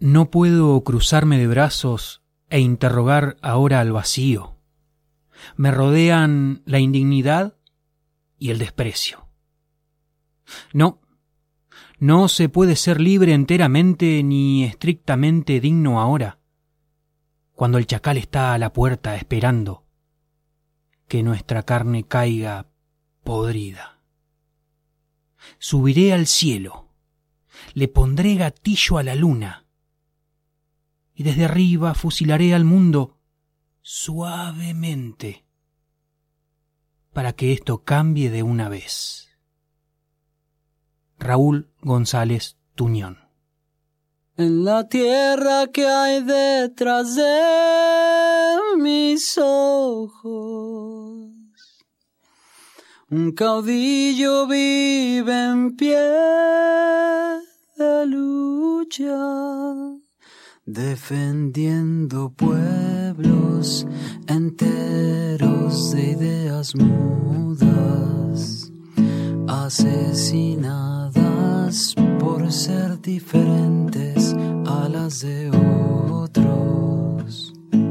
No puedo cruzarme de brazos e interrogar ahora al vacío. Me rodean la indignidad y el desprecio. No se puede ser libre enteramente ni estrictamente digno ahora, cuando el chacal está a la puerta esperando que nuestra carne caiga podrida. Subiré al cielo, le pondré gatillo a la luna, y desde arriba fusilaré al mundo suavemente para que esto cambie de una vez. Raúl González Tuñón. En la tierra que hay detrás de mis ojos, un caudillo vive en pie de lucha, defendiendo pueblos enteros de ideas mudas, asesinadas por ser diferentes a las de otros.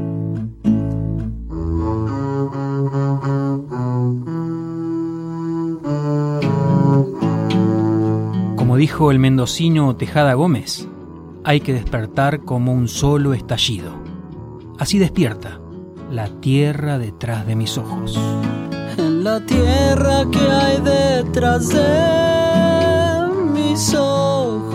Como dijo el mendocino Tejada Gómez, hay que despertar como un solo estallido. Así despierta la tierra detrás de mis ojos. En la tierra que hay detrás de mis ojos.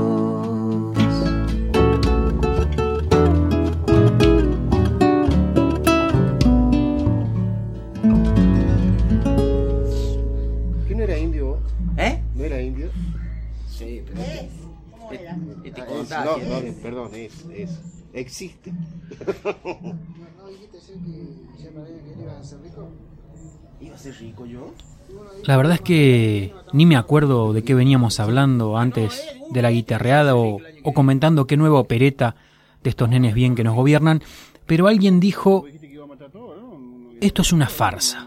¿Quién era indio vos? ¿No era indio? Sí, pero... ¿Cómo era? Perdón, existe. ¿No dijiste ser que ya me había que ibas a ser rico? ¿Iba a ser rico yo? La verdad es que ni me acuerdo de qué veníamos hablando antes de la guitarreada o comentando qué nueva opereta de estos nenes bien que nos gobiernan, pero alguien dijo, esto es una farsa.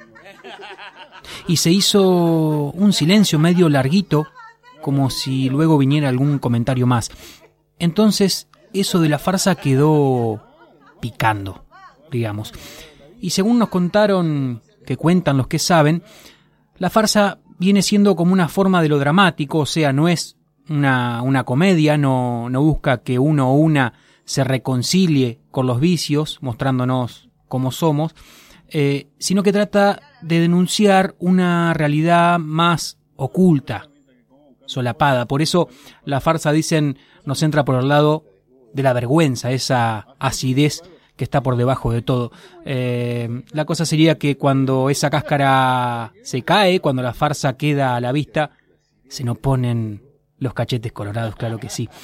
Y se hizo un silencio medio larguito, como si luego viniera algún comentario más. Entonces, eso de la farsa quedó picando, digamos. Y según nos contaron, que cuentan los que saben, la farsa viene siendo como una forma de lo dramático, o sea, no es una comedia, no busca que uno o una se reconcilie con los vicios, mostrándonos cómo somos, sino que trata de denunciar una realidad más oculta, solapada. Por eso la farsa, dicen, nos entra por el lado de la vergüenza, esa acidez que está por debajo de todo. La cosa sería que cuando esa cáscara se cae, cuando la farsa queda a la vista, se nos ponen los cachetes colorados, claro que sí.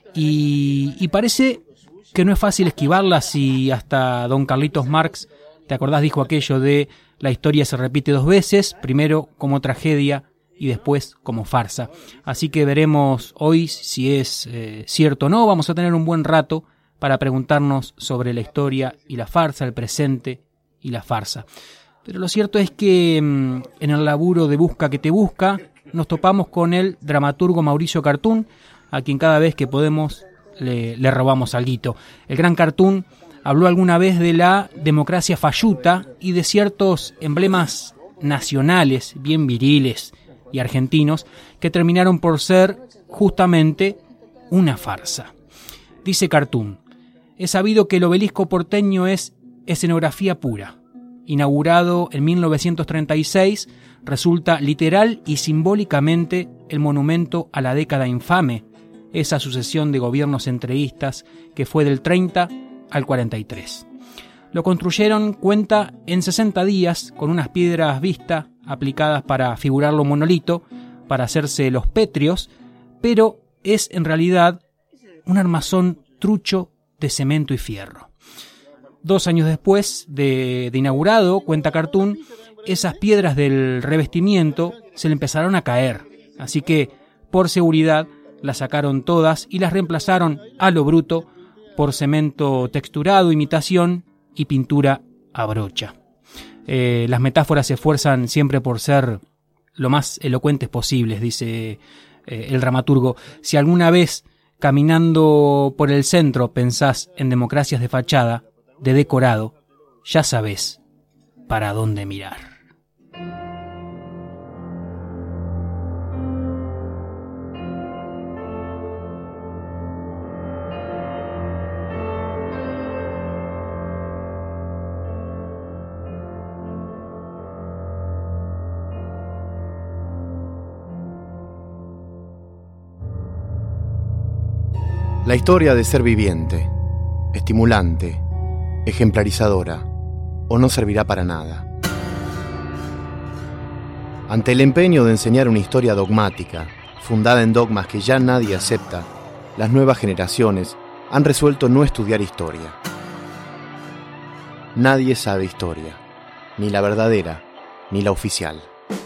Y parece que no es fácil esquivarla, si hasta don Carlitos Marx, ¿te acordás? Dijo aquello de la historia se repite dos veces, primero como tragedia y después como farsa. Así que veremos hoy si es cierto o no. Vamos a tener un buen rato para preguntarnos sobre la historia y la farsa, el presente y la farsa. Pero lo cierto es que en el laburo de Busca que te busca nos topamos con el dramaturgo Mauricio Cartún, a quien cada vez que podemos le robamos alguito. El gran Cartún habló alguna vez de la democracia falluta y de ciertos emblemas nacionales bien viriles y argentinos que terminaron por ser justamente una farsa. Dice Cartún: es sabido que el obelisco porteño es escenografía pura. Inaugurado en 1936, resulta literal y simbólicamente el monumento a la década infame, esa sucesión de gobiernos entreguistas que fue del 30 al 43. Lo construyeron, cuenta, en 60 días con unas piedras vista aplicadas para figurarlo monolito, para hacerse los pétreos, pero es en realidad un armazón trucho de cemento y fierro. 2 años después de inaugurado, cuenta Cartún, esas piedras del revestimiento se le empezaron a caer, así que por seguridad las sacaron todas y las reemplazaron a lo bruto por cemento texturado, imitación y pintura a brocha. Las metáforas se esfuerzan siempre por ser lo más elocuentes posibles, dice el dramaturgo. Si alguna vez Caminando por el centro pensás en democracias de fachada, de decorado, ya sabés para dónde mirar. La historia de ser viviente, estimulante, ejemplarizadora, o no servirá para nada. Ante el empeño de enseñar una historia dogmática, fundada en dogmas que ya nadie acepta, las nuevas generaciones han resuelto no estudiar historia. Nadie sabe historia, ni la verdadera, ni la oficial.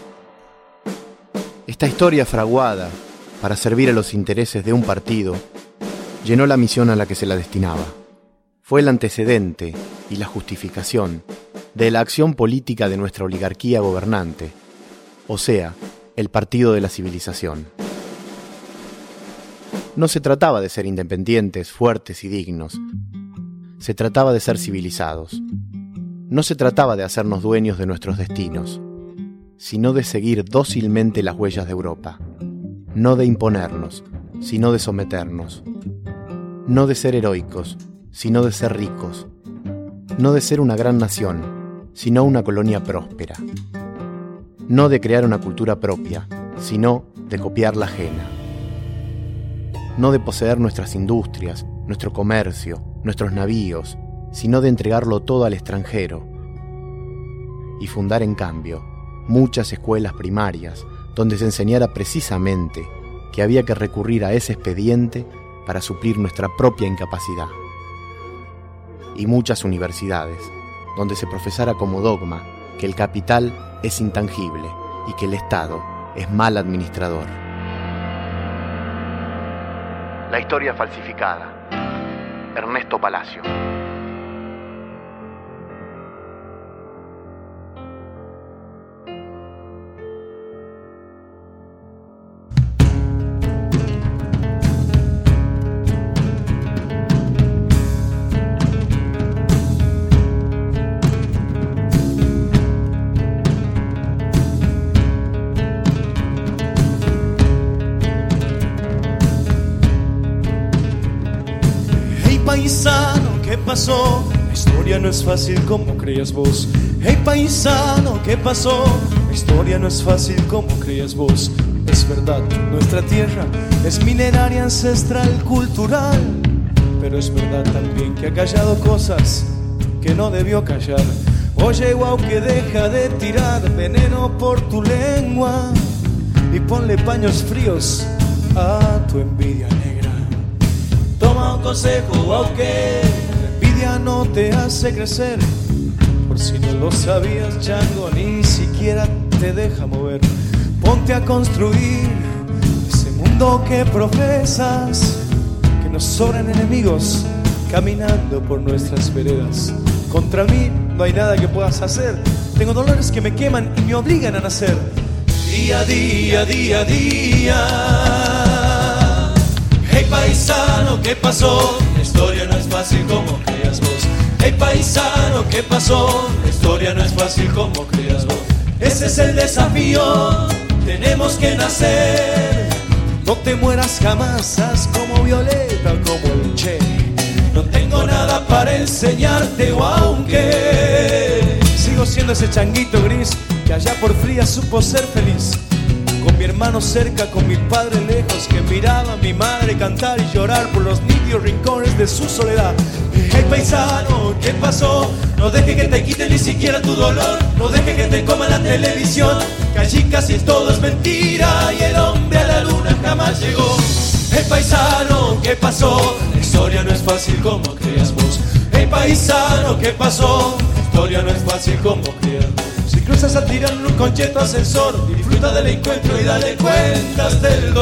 Esta historia fraguada para servir a los intereses de un partido llenó la misión a la que se la destinaba. Fue el antecedente y la justificación de la acción política de nuestra oligarquía gobernante, o sea, el partido de la civilización. No se trataba de ser independientes, fuertes y dignos. Se trataba de ser civilizados. No se trataba de hacernos dueños de nuestros destinos, sino de seguir dócilmente las huellas de Europa. No de imponernos, sino de someternos. No de ser heroicos, sino de ser ricos. No de ser una gran nación, sino una colonia próspera. No de crear una cultura propia, sino de copiar la ajena. No de poseer nuestras industrias, nuestro comercio, nuestros navíos, sino de entregarlo todo al extranjero. Y fundar, en cambio, muchas escuelas primarias donde se enseñara precisamente que había que recurrir a ese expediente para suplir nuestra propia incapacidad. Y muchas universidades, donde se profesara como dogma que el capital es intangible y que el Estado es mal administrador. La historia falsificada. Ernesto Palacio. Paisano, ¿qué pasó? La historia no es fácil como creías vos. Hey paisano, ¿qué pasó? La historia no es fácil como creías vos. Es verdad, nuestra tierra es mineraria, ancestral, cultural. Pero es verdad también que ha callado cosas que no debió callar. Oye, guau, que deja de tirar veneno por tu lengua y ponle paños fríos a tu envidia negra. Toma un consejo, aunque la envidia no te hace crecer. Por si no lo sabías, chango, ni siquiera te deja mover. Ponte a construir ese mundo que profesas, que nos sobran enemigos caminando por nuestras veredas. Contra mí no hay nada que puedas hacer. Tengo dolores que me queman y me obligan a nacer. Día a día, día a día. Hey paisano, ¿qué pasó? La historia no es fácil como creías vos. Hey paisano, ¿qué pasó? La historia no es fácil como creías vos. Ese es el desafío, tenemos que nacer. No te mueras jamás, haz como Violeta, como el Che. No tengo nada para enseñarte, o aunque sigo siendo ese changuito gris que allá por fría supo ser feliz. Con mi hermano cerca, con mi padre lejos, que miraba a mi madre cantar y llorar por los nítidos rincones de su soledad. Hey paisano, ¿qué pasó? No deje que te quite ni siquiera tu dolor. No deje que te coma la televisión, que allí casi todo es mentira y el hombre a la luna jamás llegó. Hey paisano, ¿qué pasó? La historia no es fácil como creías vos. Hey paisano, ¿qué pasó? La historia no es fácil como creías vos. Si cruzas a tirar en un concheto ascensor, disfruta del encuentro y dale cuentas del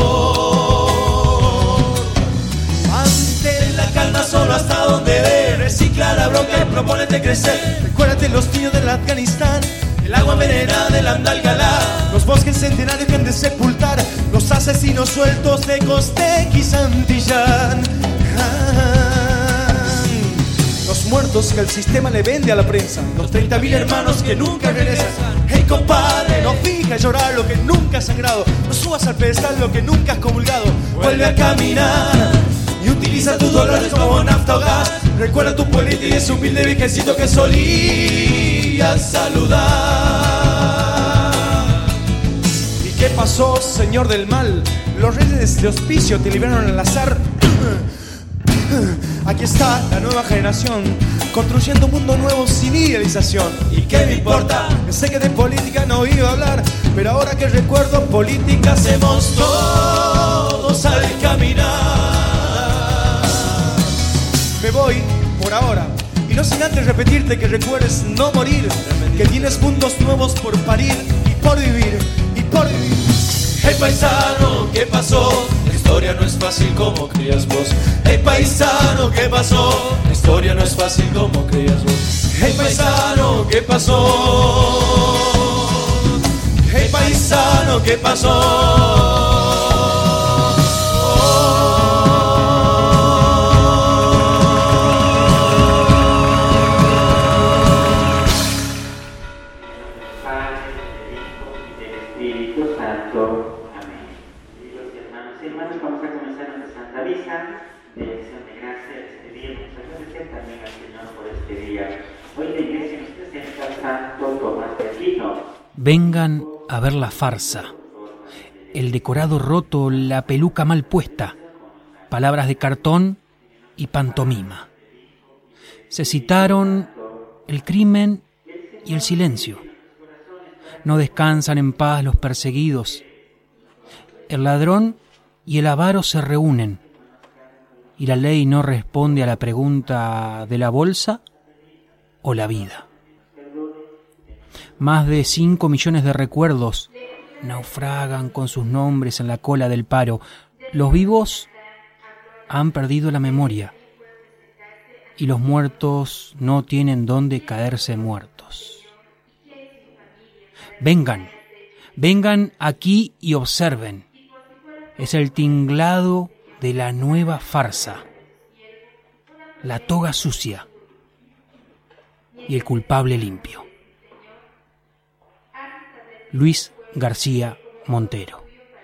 dolor. Mantén la calma solo hasta donde dé. Recicla la bronca y propónete crecer. Recuérdate los niños del Afganistán, el agua envenenada del Andalgalá, los bosques centenarios que han de sepultar los asesinos sueltos de Costequi y Santillán. Los muertos que el sistema le vende a la prensa, los 30.000 hermanos que nunca regresan. Hey compadre, no fija llorar lo que nunca has sangrado, no subas al pedestal lo que nunca has comulgado. Vuelve a caminar y utiliza tus dolores como nafta o gas. Recuerda tu pueblito y ese humilde viejecito que solías saludar. ¿Y qué pasó, señor del mal? Los reyes de hospicio te libraron al azar. Aquí está la nueva generación, construyendo un mundo nuevo sin idealización. ¿Y qué me importa? Sé que de política no iba a hablar, pero ahora que recuerdo política hacemos todos al caminar. Me voy por ahora, y no sin antes repetirte que recuerdes no morir, que tienes mundos nuevos por parir y por vivir, y por vivir. Hey paisano, ¿qué pasó? La historia no es fácil como creías vos. Hey paisano, ¿qué pasó? La historia no es fácil como creías vos. Hey paisano, ¿qué pasó? Hey paisano, ¿qué pasó? Vengan a ver la farsa, el decorado roto, la peluca mal puesta, palabras de cartón y pantomima. Se citaron el crimen y el silencio. No descansan en paz los perseguidos. El ladrón y el avaro se reúnen, y la ley no responde a la pregunta de la bolsa o la vida. Más de 5 millones de recuerdos naufragan con sus nombres en la cola del paro. Los vivos han perdido la memoria y los muertos no tienen dónde caerse muertos. Vengan aquí y observen. Es el tinglado de la nueva farsa, la toga sucia y el culpable limpio. Luis García Montero.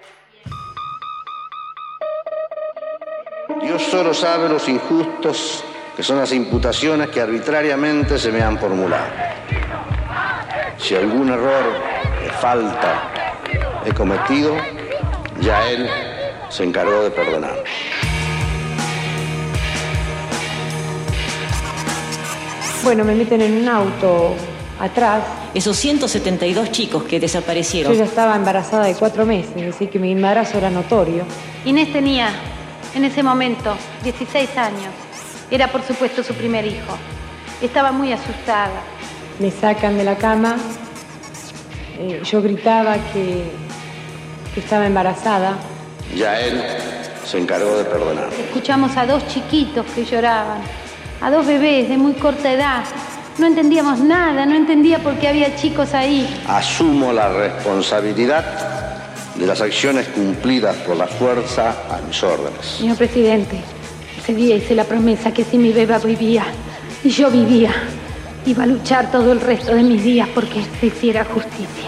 Dios solo sabe los injustos que son las imputaciones que arbitrariamente se me han formulado. Si algún error de falta he cometido, ya Él se encargó de perdonar. Bueno, me meten en un auto atrás. Esos 172 chicos que desaparecieron. Yo ya estaba embarazada de 4 meses, es decir, que mi embarazo era notorio. Inés tenía, en ese momento, 16 años. Era, por supuesto, su primer hijo. Estaba muy asustada. Me sacan de la cama. Yo gritaba que estaba embarazada. Ya Él se encargó de perdonar. Escuchamos a 2 chiquitos que lloraban, a 2 bebés de muy corta edad. No entendíamos nada, no entendía por qué había chicos ahí. Asumo la responsabilidad de las acciones cumplidas por la fuerza a mis órdenes. Señor presidente, ese día hice la promesa que si mi beba vivía y yo vivía, iba a luchar todo el resto de mis días porque se hiciera justicia.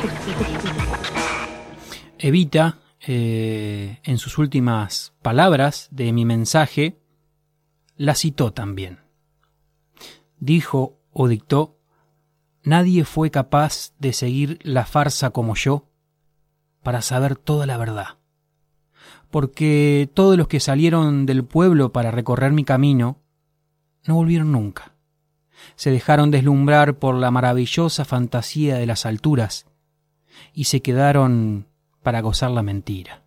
Evita, en sus últimas palabras de mi mensaje, la citó también. Dijo o dictó: nadie fue capaz de seguir la farsa como yo para saber toda la verdad, porque todos los que salieron del pueblo para recorrer mi camino no volvieron nunca. Se dejaron deslumbrar por la maravillosa fantasía de las alturas y se quedaron para gozar la mentira.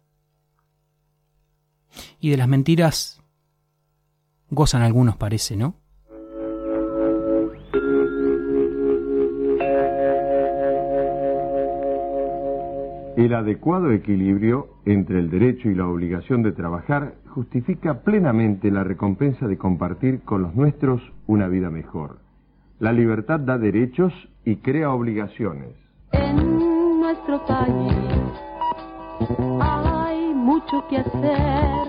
Y de las mentiras gozan algunos, parece, ¿no? El adecuado equilibrio entre el derecho y la obligación de trabajar justifica plenamente la recompensa de compartir con los nuestros una vida mejor. La libertad da derechos y crea obligaciones. En nuestro país hay mucho que hacer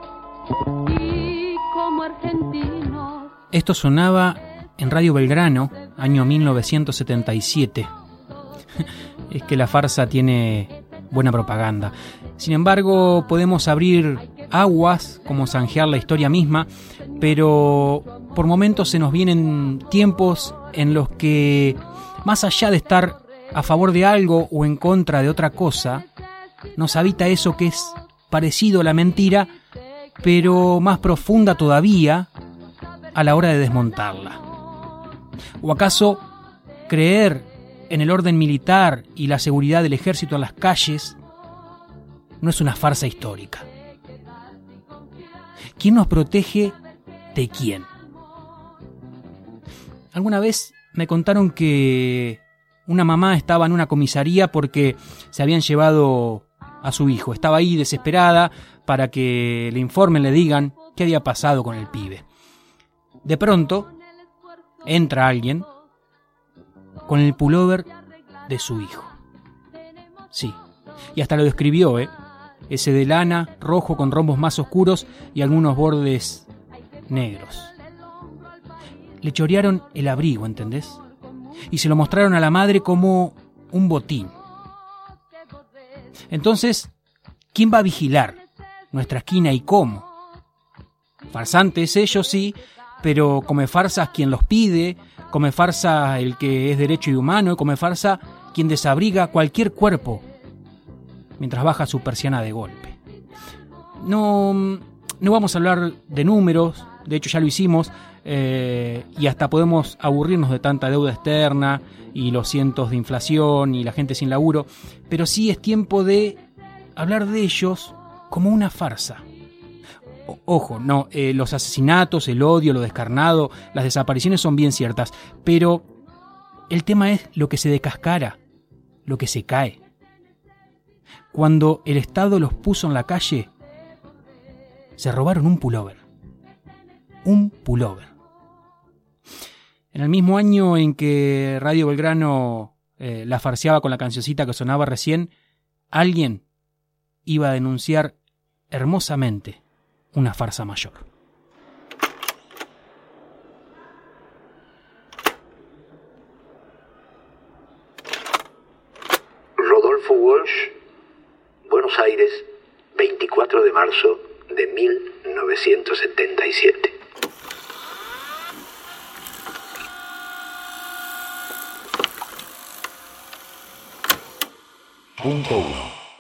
y como argentinos. Esto sonaba en Radio Belgrano, año 1977. Es que la farsa tiene buena propaganda. Sin embargo, podemos abrir aguas, como zanjear la historia misma, pero por momentos se nos vienen tiempos en los que, más allá de estar a favor de algo o en contra de otra cosa, nos habita eso que es parecido a la mentira, pero más profunda todavía a la hora de desmontarla. ¿O acaso creer en el orden militar y la seguridad del ejército en las calles no es una farsa histórica? ¿Quién nos protege de quién? Alguna vez me contaron que una mamá estaba en una comisaría porque se habían llevado a su hijo. Estaba ahí desesperada para que le informen, le digan qué había pasado con el pibe. De pronto entra alguien con el pullover de su hijo. Sí, y hasta lo describió, ese de lana, rojo con rombos más oscuros y algunos bordes negros. Le chorearon el abrigo, ¿entendés? Y se lo mostraron a la madre como un botín. Entonces, ¿quién va a vigilar nuestra esquina y cómo? Farsantes ellos sí, pero come farsas quien los pide, come farsa el que es derecho y humano, come farsa quien desabriga cualquier cuerpo mientras baja su persiana de golpe. No vamos a hablar de números, de hecho ya lo hicimos, y hasta podemos aburrirnos de tanta deuda externa y los cientos de inflación y la gente sin laburo, pero sí es tiempo de hablar de ellos como una farsa. Ojo, no, los asesinatos, el odio, lo descarnado, las desapariciones son bien ciertas, pero el tema es lo que se descascara, lo que se cae. Cuando el Estado los puso en la calle, se robaron un pullover. Un pullover. En el mismo año en que Radio Belgrano la farseaba con la cancioncita que sonaba recién, alguien iba a denunciar hermosamente una farsa mayor. Rodolfo Walsh, Buenos Aires, 24 de marzo de 1977. Punto 1.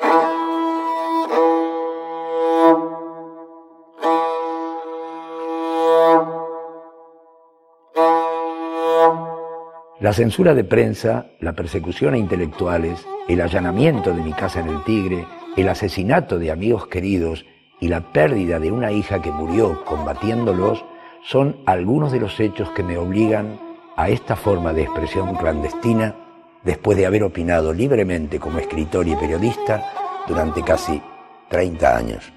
La censura de prensa, la persecución a intelectuales, el allanamiento de mi casa en el Tigre, el asesinato de amigos queridos y la pérdida de una hija que murió combatiéndolos son algunos de los hechos que me obligan a esta forma de expresión clandestina después de haber opinado libremente como escritor y periodista durante casi 30 años.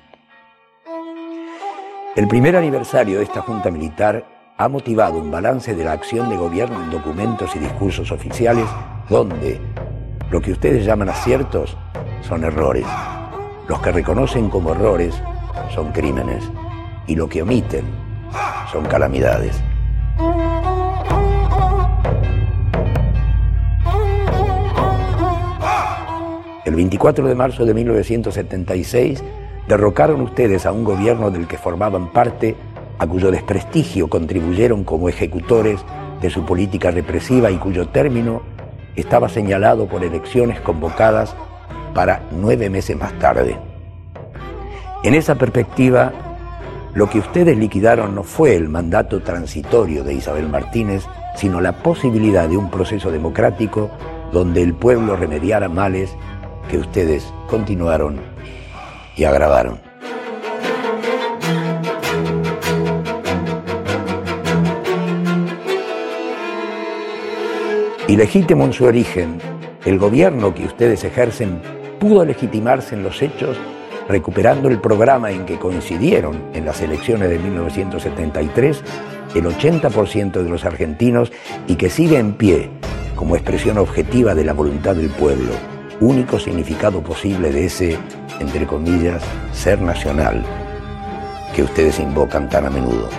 El primer aniversario de esta junta militar ha motivado un balance de la acción de gobierno en documentos y discursos oficiales donde lo que ustedes llaman aciertos son errores, los que reconocen como errores son crímenes y lo que omiten son calamidades. El 24 de marzo de 1976 derrocaron ustedes a un gobierno del que formaban parte, a cuyo desprestigio contribuyeron como ejecutores de su política represiva y cuyo término estaba señalado por elecciones convocadas para 9 meses más tarde. En esa perspectiva, lo que ustedes liquidaron no fue el mandato transitorio de Isabel Martínez, sino la posibilidad de un proceso democrático donde el pueblo remediara males que ustedes continuaron y agravaron. Ilegítimo en su origen, el gobierno que ustedes ejercen pudo legitimarse en los hechos recuperando el programa en que coincidieron en las elecciones de 1973 el 80% de los argentinos y que sigue en pie como expresión objetiva de la voluntad del pueblo, único significado posible de ese, entre comillas, ser nacional que ustedes invocan tan a menudo.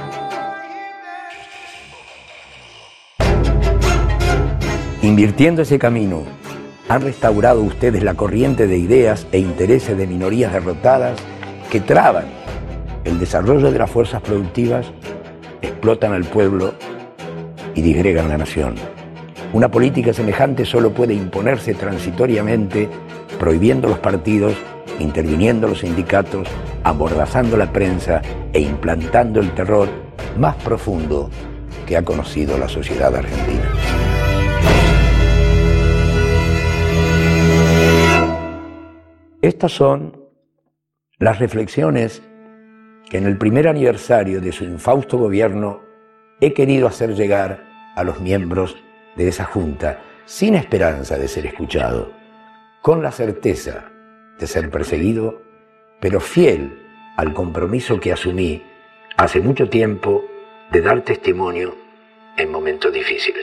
Invirtiendo ese camino, han restaurado ustedes la corriente de ideas e intereses de minorías derrotadas que traban el desarrollo de las fuerzas productivas, explotan al pueblo y disgregan la nación. Una política semejante solo puede imponerse transitoriamente, prohibiendo los partidos, interviniendo los sindicatos, amordazando la prensa e implantando el terror más profundo que ha conocido la sociedad argentina. Estas son las reflexiones que en el primer aniversario de su infausto gobierno he querido hacer llegar a los miembros de esa junta, sin esperanza de ser escuchado, con la certeza de ser perseguido, pero fiel al compromiso que asumí hace mucho tiempo de dar testimonio en momentos difíciles.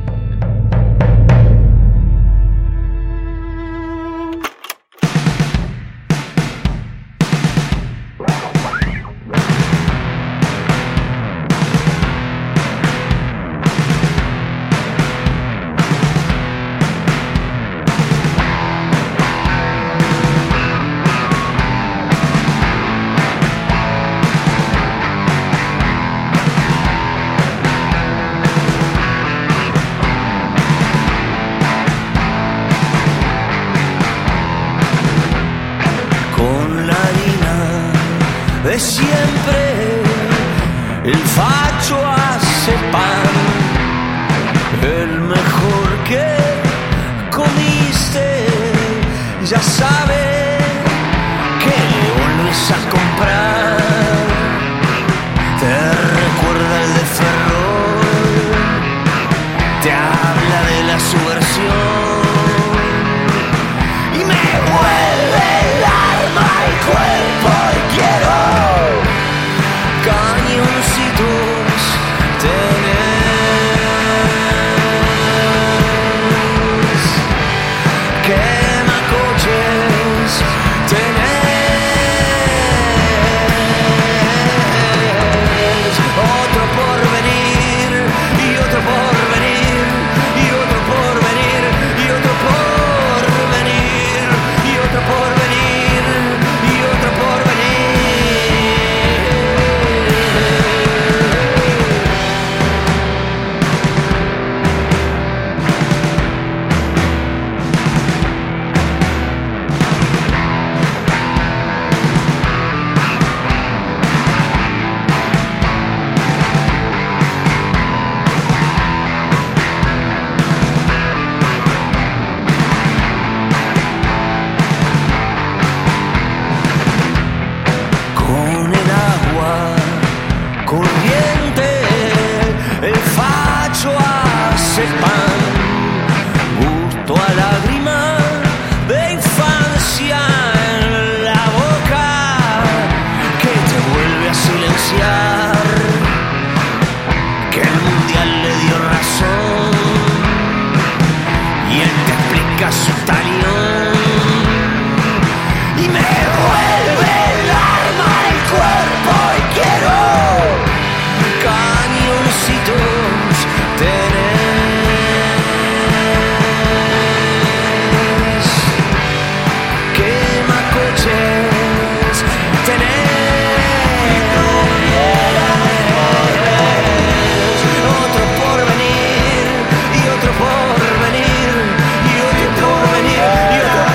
De siempre el facho hace pan, el mejor que comiste, ya sabe que le vuelves a comprar. Te recuerda el de Ferrol, te habla de la subversión y me vuelve el alma al cuerpo y quiero cañoncitos tenés, quemacoches tenés, otro por venir y otro por venir y otro por venir y otro por venir y otro por venir y otro por venir. Con el agua corriente el facho hace pan, gusto a lágrima de infancia en la boca que te vuelve a silenciar, que el mundial le dio razón y él te explica su talión y me vuelve el alma al cuerpo y quiero cañoncitos tenés, quemacoches tenés, otro por venir y otro por venir y otro por venir y otro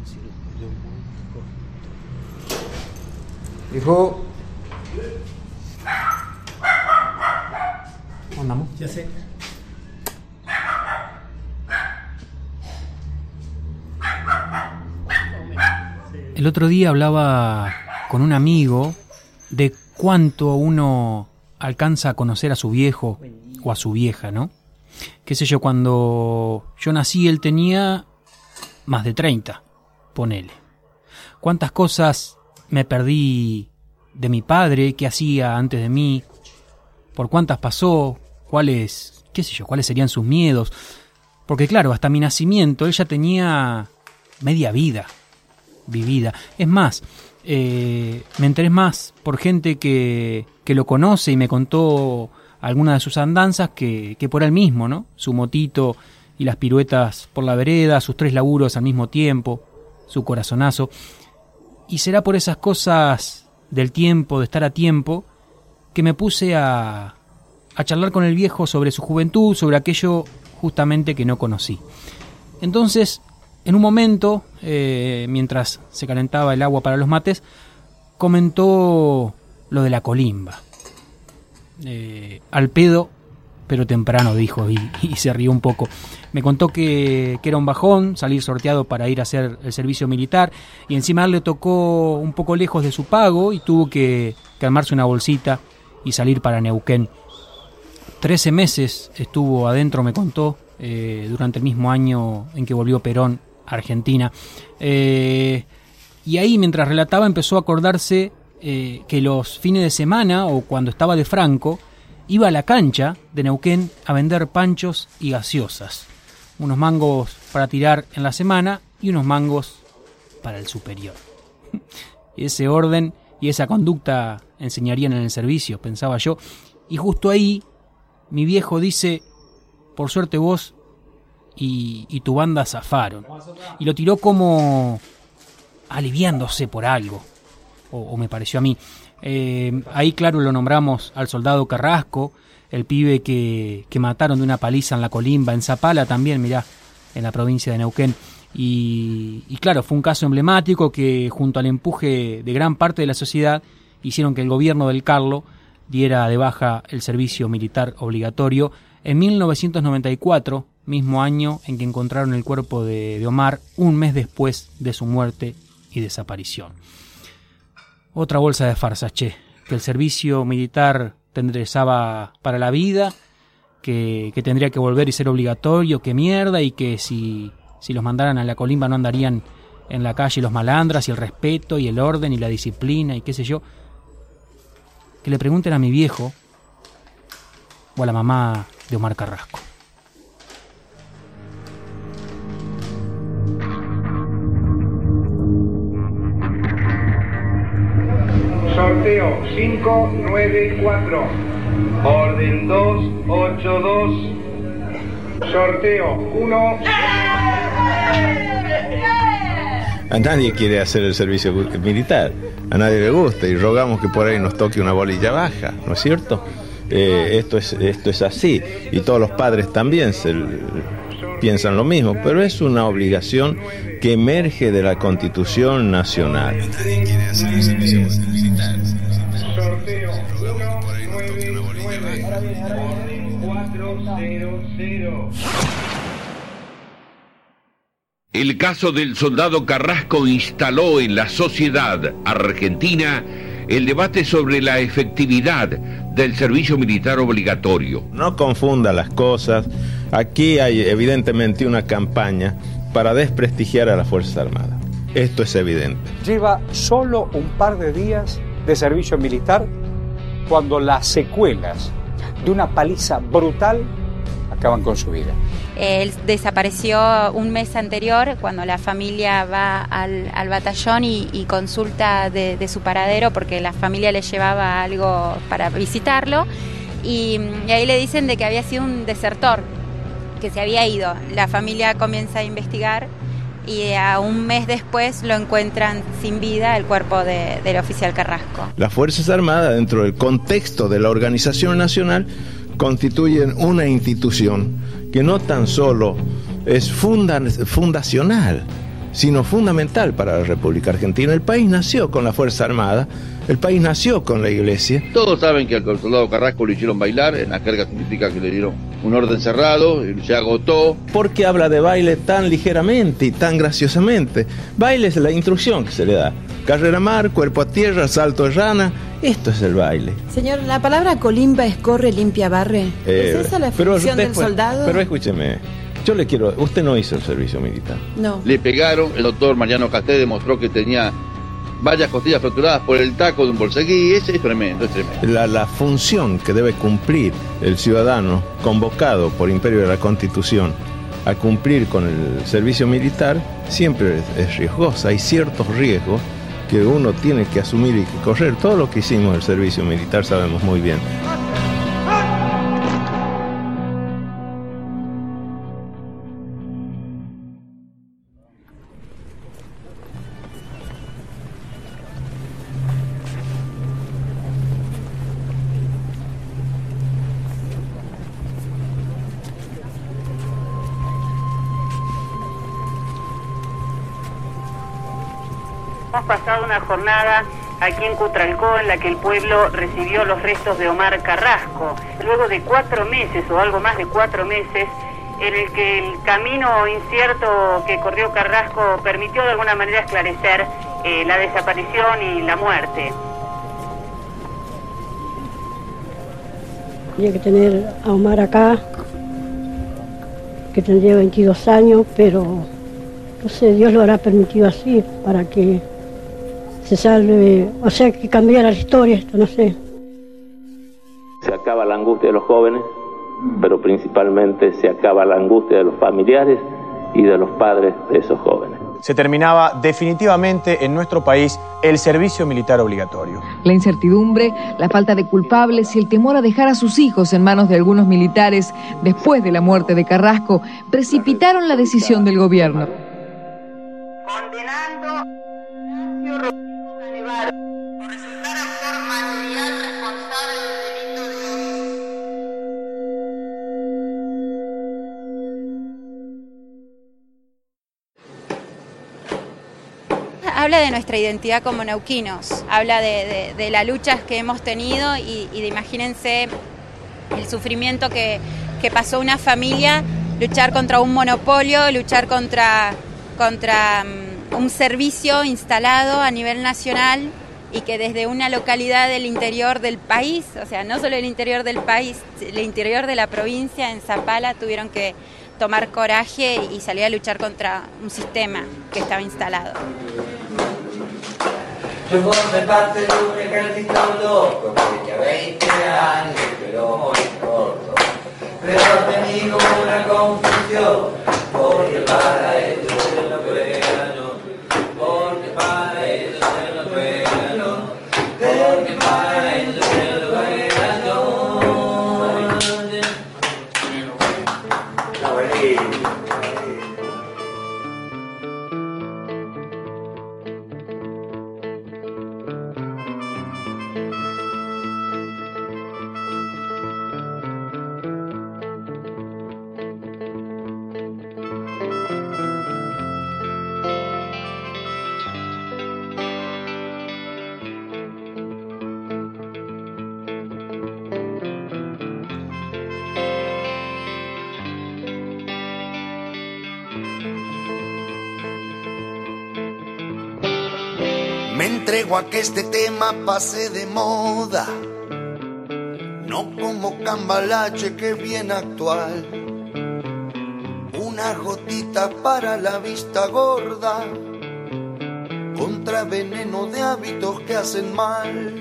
Hijo. ¿Andamos? Ya sé. El otro día hablaba con un amigo de cuánto uno alcanza a conocer a su viejo o a su vieja, ¿no? Qué sé yo, cuando yo nací él tenía más de 30, ponele. Cuántas cosas me perdí de mi padre, qué hacía antes de mí, por cuántas pasó, cuáles, qué sé yo, cuáles serían sus miedos. Porque claro, hasta mi nacimiento él ya tenía media vida vivida. Es más, me enteré más por gente que lo conoce y me contó algunas de sus andanzas que por él mismo, ¿no? Su motito y las piruetas por la vereda, sus 3 laburos al mismo tiempo, su corazonazo. Y será por esas cosas del tiempo, de estar a tiempo, que me puse a charlar con el viejo sobre su juventud, sobre aquello justamente que no conocí. Entonces, en un momento, mientras se calentaba el agua para los mates, comentó lo de la colimba. Al pedo, pero temprano, dijo, y se rió un poco. Me contó que era un bajón salir sorteado para ir a hacer el servicio militar, y encima le tocó un poco lejos de su pago y tuvo que armarse una bolsita y salir para Neuquén. 13 meses estuvo adentro, me contó, durante el mismo año en que volvió Perón a Argentina. Y ahí, mientras relataba, empezó a acordarse que los fines de semana, o cuando estaba de Franco, iba a la cancha de Neuquén a vender panchos y gaseosas. Unos mangos para tirar en la semana y unos mangos para el superior. Ese orden y esa conducta enseñarían en el servicio, pensaba yo. Y justo ahí, mi viejo dice: por suerte vos y tu banda zafaron. Y lo tiró como aliviándose por algo, o me pareció a mí. Ahí, claro, lo nombramos al soldado Carrasco, el pibe que mataron de una paliza en la colimba, en Zapala también, mirá, en la provincia de Neuquén. Y claro, fue un caso emblemático que, junto al empuje de gran parte de la sociedad, hicieron que el gobierno del Carlo diera de baja el servicio militar obligatorio en 1994, mismo año en que encontraron el cuerpo de Omar, un mes después de su muerte y desaparición. Otra bolsa de farsas, che, que el servicio militar te enderezaba para la vida, que tendría que volver y ser obligatorio, que mierda, y que si los mandaran a la colimba no andarían en la calle los malandras, y el respeto y el orden y la disciplina y qué sé yo. Que le pregunten a mi viejo o a la mamá de Omar Carrasco. Sorteo 594, orden 282, sorteo 1. A nadie quiere hacer el servicio militar, a nadie le gusta, y rogamos que por ahí nos toque una bolilla baja, ¿no es cierto? Esto es así, y todos los padres también piensan lo mismo, pero es una obligación que emerge de la Constitución Nacional. Nadie quiere hacer el servicio militar. Sorteo 400. El caso del soldado Carrasco instaló en la sociedad argentina el debate sobre la efectividad del servicio militar obligatorio. No confunda las cosas. Aquí hay evidentemente una campaña para desprestigiar a las Fuerzas Armadas. Esto es evidente. Lleva solo un par de días de servicio militar cuando las secuelas de una paliza brutal acaban con su vida. Él desapareció un mes anterior, cuando la familia va al batallón y consulta de su paradero, porque la familia le llevaba algo para visitarlo, y ahí le dicen de que había sido un desertor, que se había ido. La familia comienza a investigar y a un mes después lo encuentran sin vida, el cuerpo del oficial Carrasco. Las Fuerzas Armadas, dentro del contexto de la organización nacional, constituyen una institución que no tan solo es fundacional, sino fundamental para la República Argentina. El país nació con la Fuerza Armada, el país nació con la Iglesia. Todos saben que al soldado Carrasco lo hicieron bailar, en la jerga significa que le dieron un orden cerrado, y se agotó. ¿Por qué habla de baile tan ligeramente y tan graciosamente? Baile es la instrucción que se le da. Carrera mar, cuerpo a tierra, salto de rana, esto es el baile. Señor, la palabra colimba es corre, limpia, barre. ¿Es esa la función del soldado? Pero escúcheme, yo le quiero... Usted no hizo el servicio militar. No. Le pegaron, el doctor Mariano Casté demostró que tenía varias costillas fracturadas por el taco de un bolseguí. Ese es tremendo, es tremendo. La función que debe cumplir el ciudadano convocado por imperio de la Constitución a cumplir con el servicio militar siempre es riesgosa. Hay ciertos riesgos que uno tiene que asumir y que correr. Todo lo que hicimos en el servicio militar sabemos muy bien. Hemos pasado una jornada aquí en Cutralcó en la que el pueblo recibió los restos de Omar Carrasco, luego de 4 meses o algo más de 4 meses en el que el camino incierto que corrió Carrasco permitió de alguna manera esclarecer la desaparición y la muerte. Tenía que tener a Omar acá, que tendría 22 años, pero no sé, Dios lo habrá permitido así para que se salve, o sea, que cambiara la historia, esto, no sé. Se acaba la angustia de los jóvenes, pero principalmente se acaba la angustia de los familiares y de los padres de esos jóvenes. Se terminaba definitivamente en nuestro país el servicio militar obligatorio. La incertidumbre, la falta de culpables y el temor a dejar a sus hijos en manos de algunos militares después de la muerte de Carrasco precipitaron la decisión del gobierno. Habla de nuestra identidad como neuquinos, habla de las luchas que hemos tenido y de, imagínense, el sufrimiento que pasó una familia, luchar contra un monopolio, luchar contra un servicio instalado a nivel nacional y que desde una localidad del interior del país, o sea, no solo el interior del país, el interior de la provincia, en Zapala, tuvieron que tomar coraje y salir a luchar contra un sistema que estaba instalado. Yo formé parte de un ejército loco que a 20 años, pero muy corto. Pero tenía una confusión, porque para ellos era lo verano, porque para ellos era lo verano, porque para ellos era lo verano. Me entrego a que este tema pase de moda, no como Cambalache que es bien actual. Una gotita para la vista gorda, contra veneno de hábitos que hacen mal.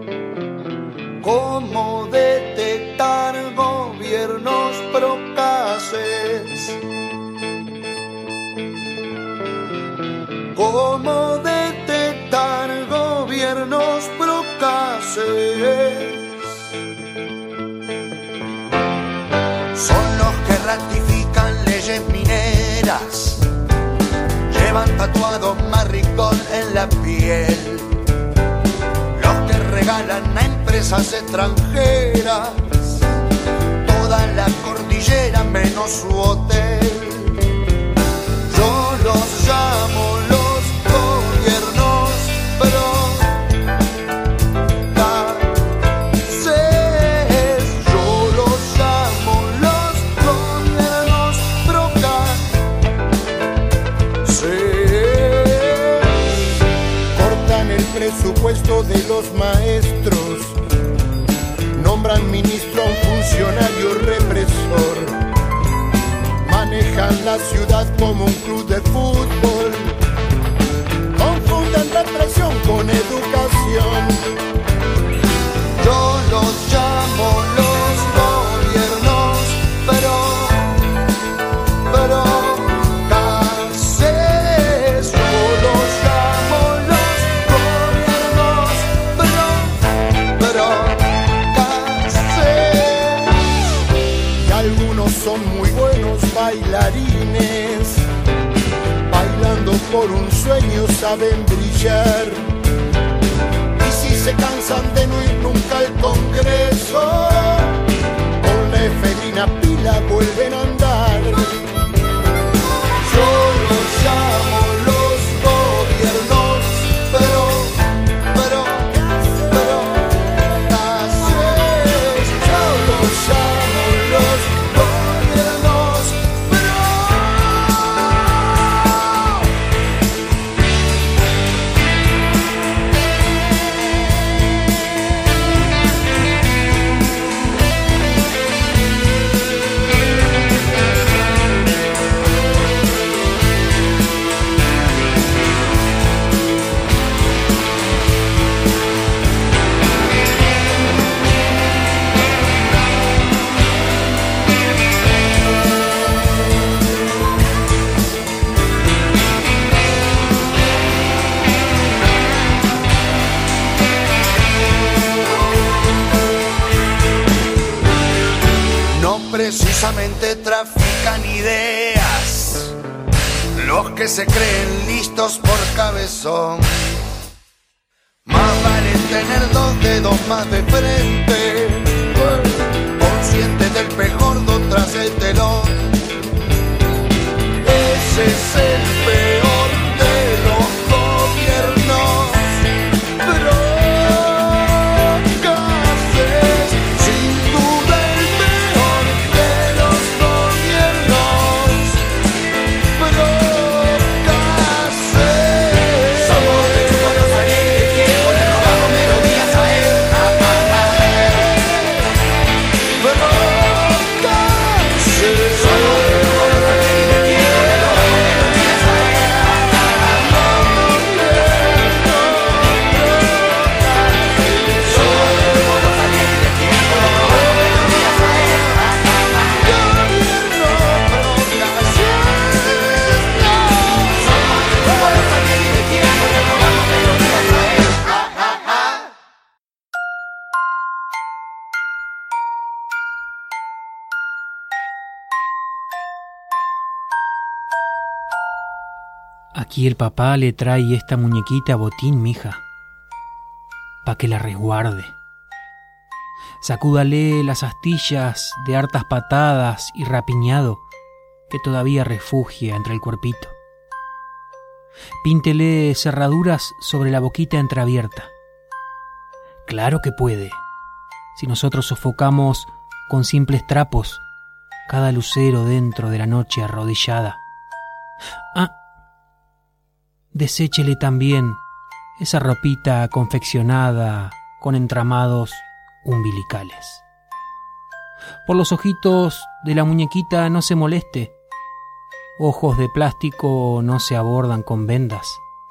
¿Cómo detectar gobiernos procaces? ¿Cómo detectar gobiernos procaces? Son los que ratifican leyes mineras, llevan tatuado maricón en la piel, los que regalan a empresas extranjeras toda la cordillera menos su hotel. Yo los llamo presupuesto de los maestros, nombran ministro a un funcionario represor, manejan la ciudad como un club de fútbol, confunden represión con educación. Yo los llamo los gobiernos, pero ¿qué haces? Yo los llamo los gobiernos, pero ¿qué haces? Y algunos son muy buenos bailarines, bailando por un sueño saben brillar. Se cansan de no ir nunca al Congreso, con la efedrina pila vuelven a andar. Yo los llamo los gobiernos, pero ¿qué haces? Yo los llamo los gobiernos, precisamente trafican ideas los que se creen listos por cabezón. Más vale tener dos dedos más de frente, consciente del pez gordo tras el telón. Ese es el peor de los gobiernos, pero ¿qué haces? Sin duda el peor de los gobiernos, pero ¿qué haces? Somos de chupados salir de tiempo, le robamos melodías a él. Pero ¿qué haces? Somos de chupados salir de tiempo, le robamos melodías a él. Aquí el papá le trae esta muñequita a Botín, mija, pa' que la resguarde. Sacúdale las astillas de hartas patadas y rapiñado que todavía refugia entre el cuerpito. Píntele cerraduras sobre la boquita entreabierta. Claro que puede, si nosotros sofocamos con simples trapos cada lucero dentro de la noche arrodillada. Deséchele también esa ropita confeccionada con entramados umbilicales. Por los ojitos de la muñequita no se moleste. Ojos de plástico no se abordan con vendas.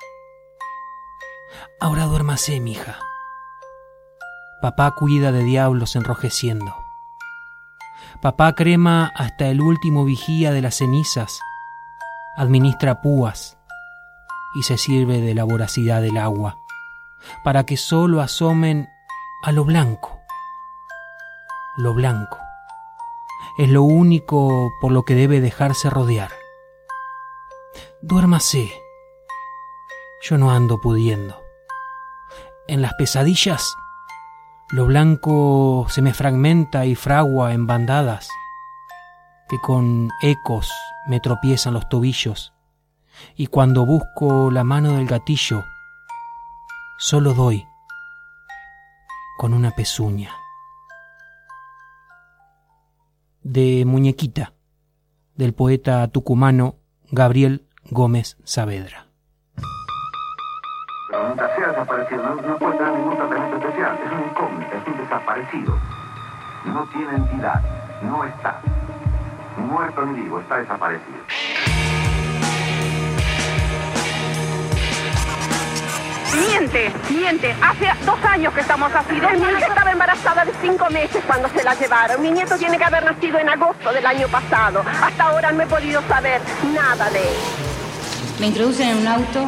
Ahora duérmase, mija. Papá cuida de diablos enrojeciendo. Papá crema hasta el último vigía de las cenizas. Administra púas y se sirve de la voracidad del agua para que solo asomen a lo blanco. Lo blanco es lo único por lo que debe dejarse rodear. Duérmase. Yo no ando pudiendo. En las pesadillas, lo blanco se me fragmenta y fragua en bandadas que con ecos me tropiezan los tobillos. Y cuando busco la mano del gatillo, solo doy con una pezuña. De Muñequita, del poeta tucumano Gabriel Gómez Saavedra. Mientras sea desaparecido, no puede tener ningún tratamiento especial. Es una incógnita, es un desaparecido. No tiene entidad, no está. Ni muerto ni vivo, está desaparecido. Miente. Hace 2 años que estamos así. Mi hija estaba embarazada de 5 meses cuando se la llevaron. Mi nieto tiene que haber nacido en agosto del año pasado. Hasta ahora no he podido saber nada de él. Me introducen en un auto,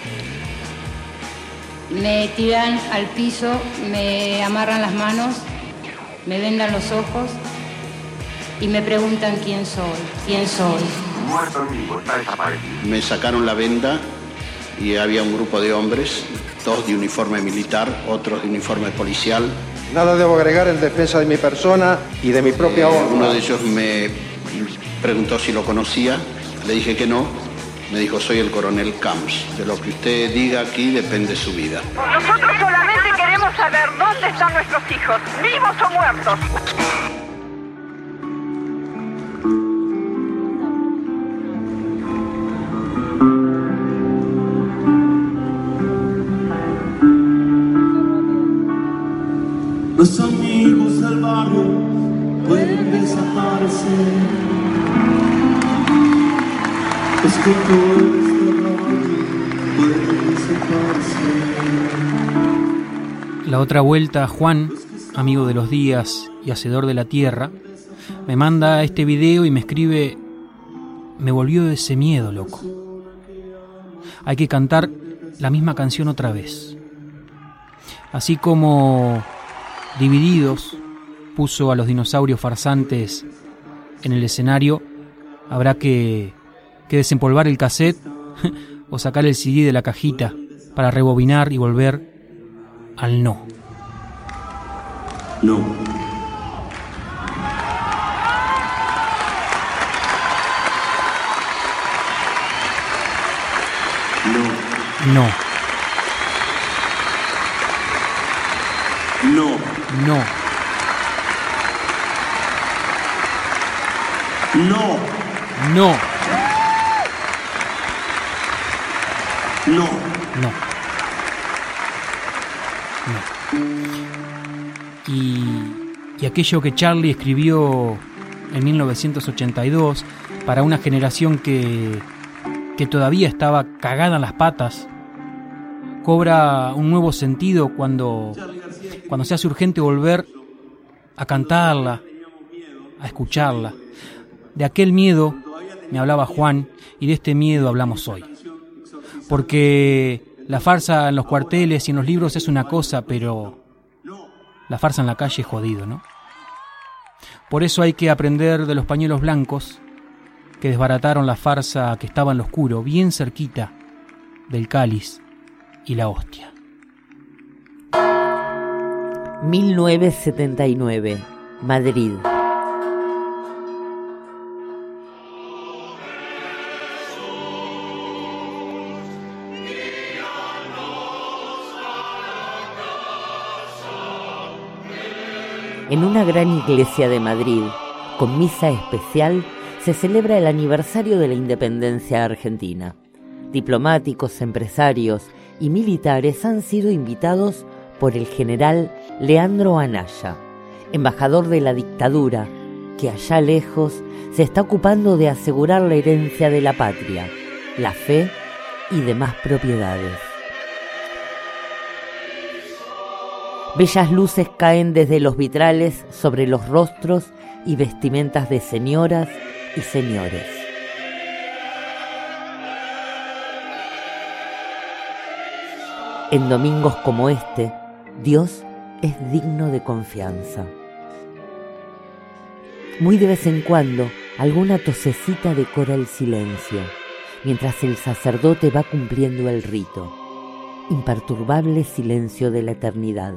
me tiran al piso, me amarran las manos, me vendan los ojos y me preguntan quién soy. Muerto ni vivo, está desaparecido. Me sacaron la venda y había un grupo de hombres, 2 de uniforme militar, otros de uniforme policial. Nada debo agregar en defensa de mi persona y de mi propia honra. Uno de ellos me preguntó si lo conocía, le dije que no. Me dijo, soy el coronel Camps. De lo que usted diga aquí depende su vida. Nosotros solamente queremos saber dónde están nuestros hijos, vivos o muertos. Los amigos del barrio pueden desaparecer. Es que todo este barrio puede desaparecer. La otra vuelta, Juan, amigo de los días y hacedor de la tierra, me manda este video y me escribe: me volvió ese miedo, loco. Hay que cantar la misma canción otra vez. Así como Divididos puso a los dinosaurios farsantes en el escenario, habrá que desempolvar el cassette o sacar el CD de la cajita para rebobinar y volver al no. No. No. No. No. No. No. No. No. Y aquello que Charlie escribió en 1982 para una generación que todavía estaba cagada en las patas, cobra un nuevo sentido cuando se hace urgente volver a cantarla, a escucharla. De aquel miedo me hablaba Juan y de este miedo hablamos hoy. Porque la farsa en los cuarteles y en los libros es una cosa, pero la farsa en la calle es jodido, ¿no? Por eso hay que aprender de los pañuelos blancos que desbarataron la farsa que estaba en lo oscuro, bien cerquita del cáliz y la hostia. 1979, Madrid. En una gran iglesia de Madrid, con misa especial, se celebra el aniversario de la independencia argentina. Diplomáticos, empresarios y militares han sido invitados por el general Leandro Anaya, embajador de la dictadura, que allá lejos se está ocupando de asegurar la herencia de la patria, la fe y demás propiedades. Bellas luces caen desde los vitrales sobre los rostros y vestimentas de señoras y señores. En domingos como este, Dios es digno de confianza. Muy de vez en cuando, alguna tosecita decora el silencio, mientras el sacerdote va cumpliendo el rito. Imperturbable silencio de la eternidad.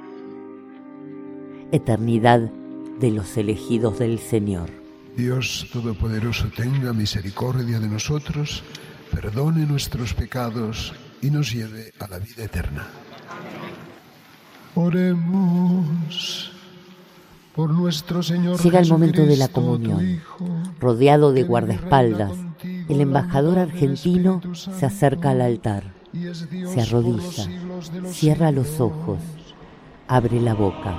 Eternidad de los elegidos del Señor. Dios Todopoderoso tenga misericordia de nosotros, perdone nuestros pecados y nos lleve a la vida eterna. Oremos por nuestro Señor. Llega el momento de la comunión. Rodeado de guardaespaldas, el embajador argentino se acerca al altar. Se arrodilla, cierra los ojos, abre la boca.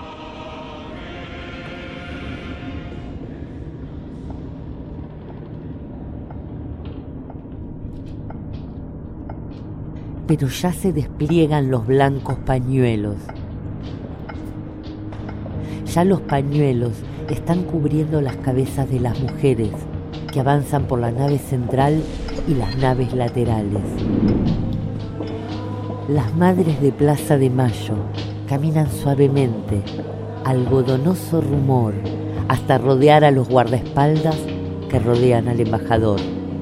Pero ya se despliegan los blancos pañuelos. Ya los pañuelos están cubriendo las cabezas de las mujeres que avanzan por la nave central y las naves laterales. Las madres de Plaza de Mayo caminan suavemente, algodonoso rumor, hasta rodear a los guardaespaldas que rodean al embajador.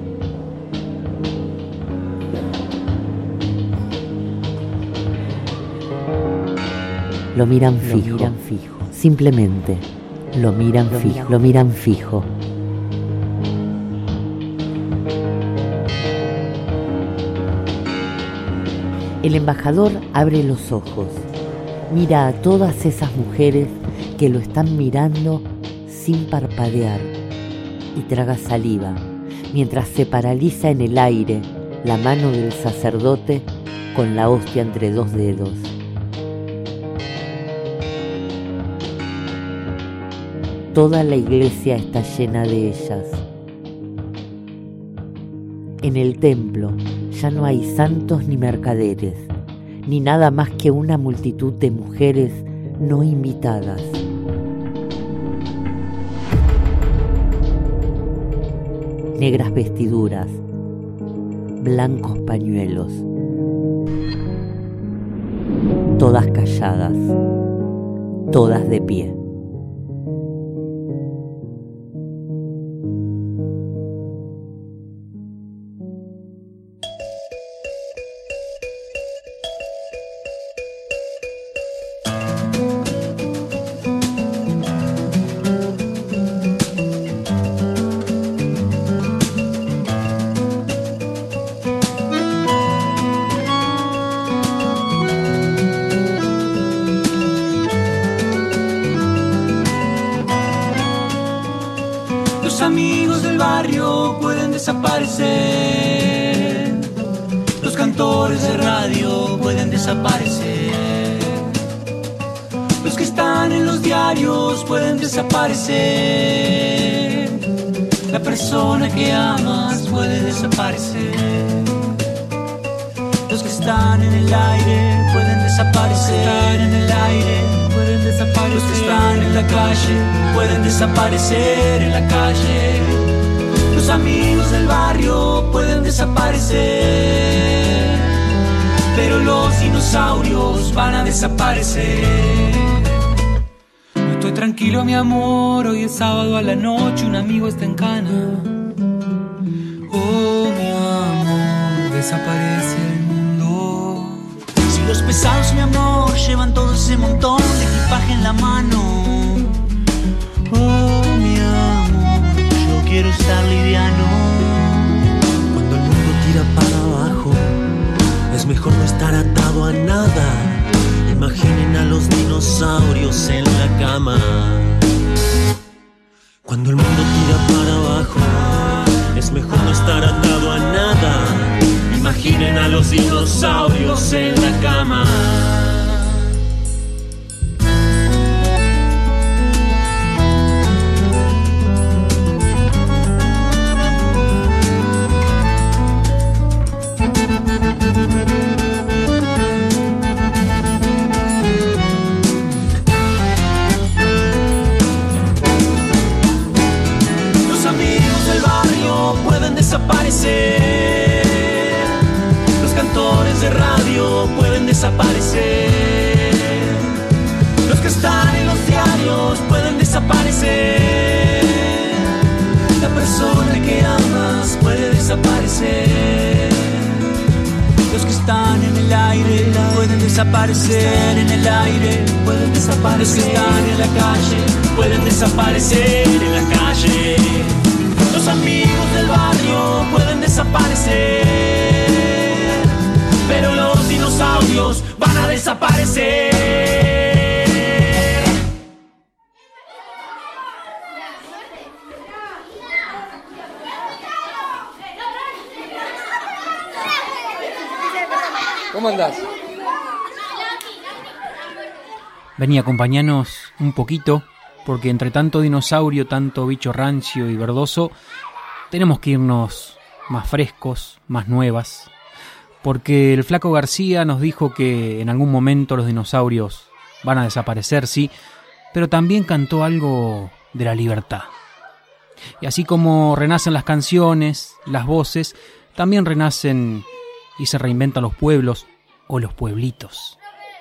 Lo miran fijo, simplemente lo miran fijo. El embajador abre los ojos, mira a todas esas mujeres que lo están mirando sin parpadear y traga saliva, mientras se paraliza en el aire la mano del sacerdote con la hostia entre dos dedos. Toda la iglesia está llena de ellas. En el templo ya no hay santos ni mercaderes, ni nada más que una multitud de mujeres no invitadas. Negras vestiduras, blancos pañuelos, todas calladas, todas de pie. Amigos del barrio pueden desaparecer, los cantores de radio pueden desaparecer, los que están en los diarios pueden desaparecer, la persona que amas puede desaparecer, los que están en el aire pueden desaparecer, en el aire pueden desaparecer, los que están en la calle pueden desaparecer en la calle, los amigos del barrio pueden desaparecer, pero los dinosaurios van a desaparecer. No estoy tranquilo, mi amor, hoy es sábado a la noche, un amigo está en cana. Oh, mi amor, desaparece el mundo. Si los pesados, mi amor, llevan todo ese montón de equipaje en la mano. Oh, mi amor, yo quiero estar liviano. Cuando el mundo tira para abajo, es mejor no estar atado a nada. Imaginen a los dinosaurios en la cama. Cuando el mundo tira para abajo, es mejor no estar atado a nada. Imaginen a los dinosaurios en la cama. Desaparecer, los cantores de radio pueden desaparecer, los que están en los diarios pueden desaparecer, la persona que amas puede desaparecer, los que están en el aire pueden desaparecer, en el aire pueden desaparecer, los que están en la calle pueden desaparecer en la calle. Los amigos del barrio pueden desaparecer, pero los dinosaurios van a desaparecer. ¿Cómo andás? Vení, acompañanos un poquito, porque entre tanto dinosaurio, tanto bicho rancio y verdoso, tenemos que irnos más frescos, más nuevas, porque el Flaco García nos dijo que en algún momento los dinosaurios van a desaparecer, sí, pero también cantó algo de la libertad. Y así como renacen las canciones, las voces, también renacen y se reinventan los pueblos o los pueblitos.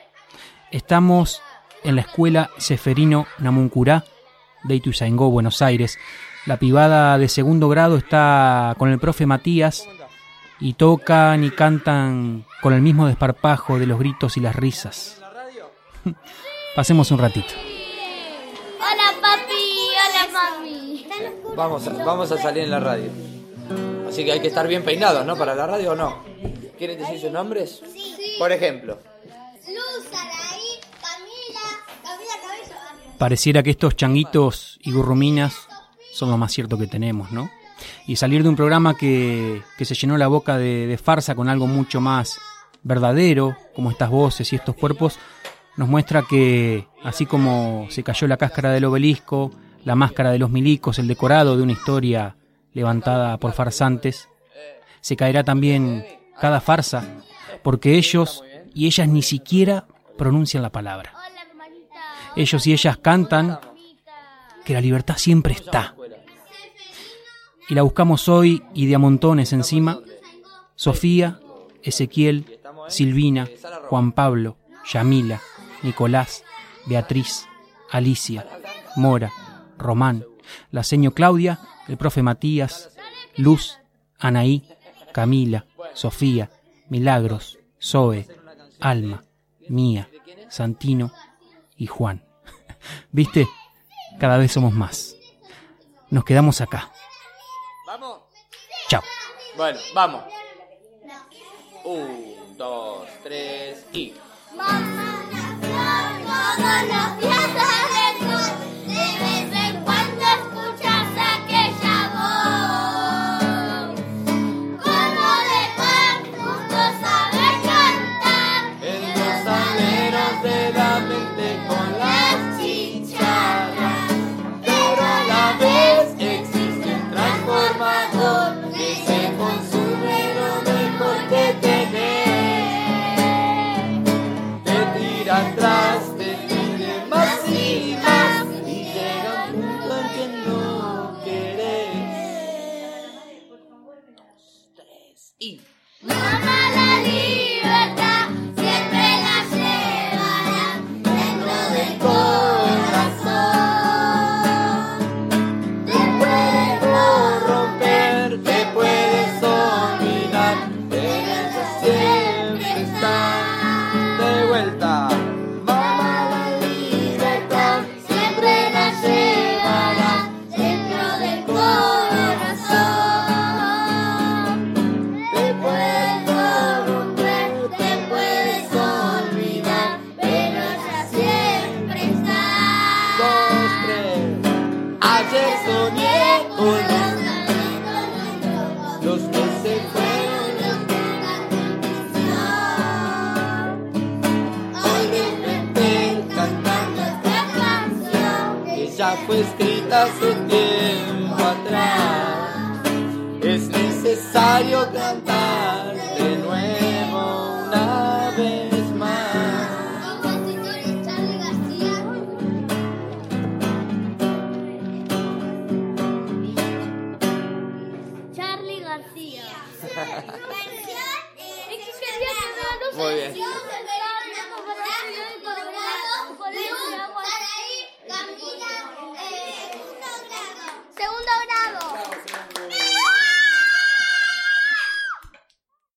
Estamos en la escuela Seferino Namuncurá de Ituzaingó, Buenos Aires. La pibada de segundo grado está con el profe Matías y tocan y cantan con el mismo desparpajo de los gritos y las risas. Pasemos un ratito. Hola papi, hola mami. Vamos a salir en la radio. Así que hay que estar bien peinados, ¿no? Para la radio, ¿o no? ¿Quieren decir sus nombres? Sí. Por ejemplo. Luz, Araí, Camila Cabello. Pareciera que estos changuitos y gurruminas son lo más cierto que tenemos, ¿no? Y salir de un programa que se llenó la boca de farsa con algo mucho más verdadero, como estas voces y estos cuerpos, nos muestra que, así como se cayó la cáscara del obelisco, la máscara de los milicos, el decorado de una historia levantada por farsantes, se caerá también cada farsa, porque ellos y ellas ni siquiera pronuncian la palabra. Ellos y ellas cantan que la libertad siempre está. Y la buscamos hoy y de a montones encima. Sofía, Ezequiel, Silvina, Juan Pablo, Yamila, Nicolás, Beatriz, Alicia, Mora, Román, la seño Claudia, el profe Matías, Luz, Anaí, Camila, Sofía, Milagros, Zoe, Alma, Mía, Santino y Juan. ¿Viste? Cada vez somos más. Nos quedamos acá. ¿Vamos? Chao. Bueno, vamos. 1, 2, 3 y... Mamá nació todos los días al sol. De vez en cuando escuchas aquella voz. Como de pan, juntos saber cantar. En los aleros de la mente con las chicharras. Pero a la vez existe un transformador que se consume lo mejor que tenés. Te tira atrás, te pide más y más, y llega un punto en que no querés. 2, 3 y... Mamá, la libertad siempre la llevará dentro del corazón. Te puedo romper, te puedes olvidar, pero ella siempre está. De vuelta. Mamá, la libertad Siempre la llevará dentro del corazón. Te puedo romper, te puedes olvidar, pero ella siempre está. 2, 3. Ayer soñé con los que se fueron. Hoy desperté cantando esta canción Que ya fue escrita hace tiempo atrás. Es necesario cantar.